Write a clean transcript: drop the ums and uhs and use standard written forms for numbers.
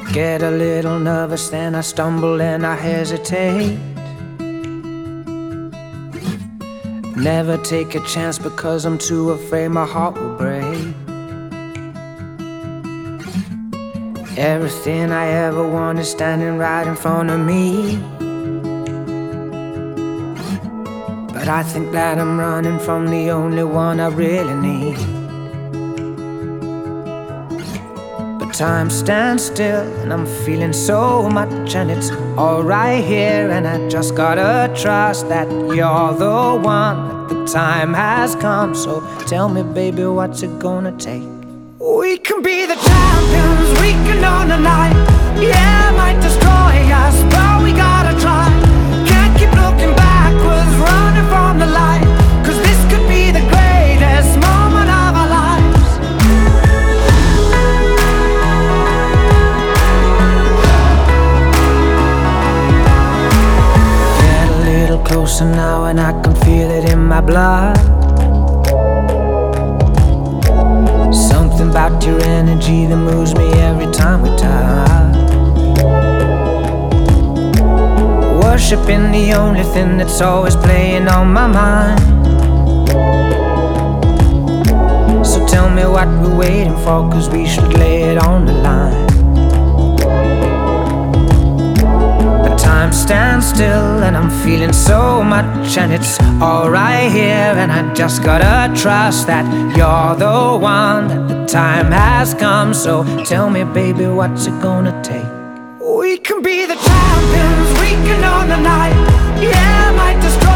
Get a little nervous, then I stumble and I hesitate. Never take a chance because I'm too afraid my heart will break. Everything I ever want is standing right in front of me, but I think that I'm running from the only one I really need. But time stands still and I'm feeling so much, and it's all right here, and I just gotta trust that you're the one, that the time has come. So tell me, baby, what's it gonna take? We can be the champions, we can own the night. Yeah, it might destroy us, but we gotta try. Can't keep looking backwards, running from the light, 'cause this could be the greatest moment of our lives. Get a little closer now and I can feel it in my blood. Something about your energy that moves me every time we touch. Worshiping the only thing that's always playing on my mind. So tell me what we're waiting for, 'cause we should lay it on the line. But time stands still and I'm feeling so much, and it's all right here, and I just gotta trust that you're the one, that the time has come. So tell me, baby, what's it gonna take? We can be the champions, we can own the night. Yeah, it might destroy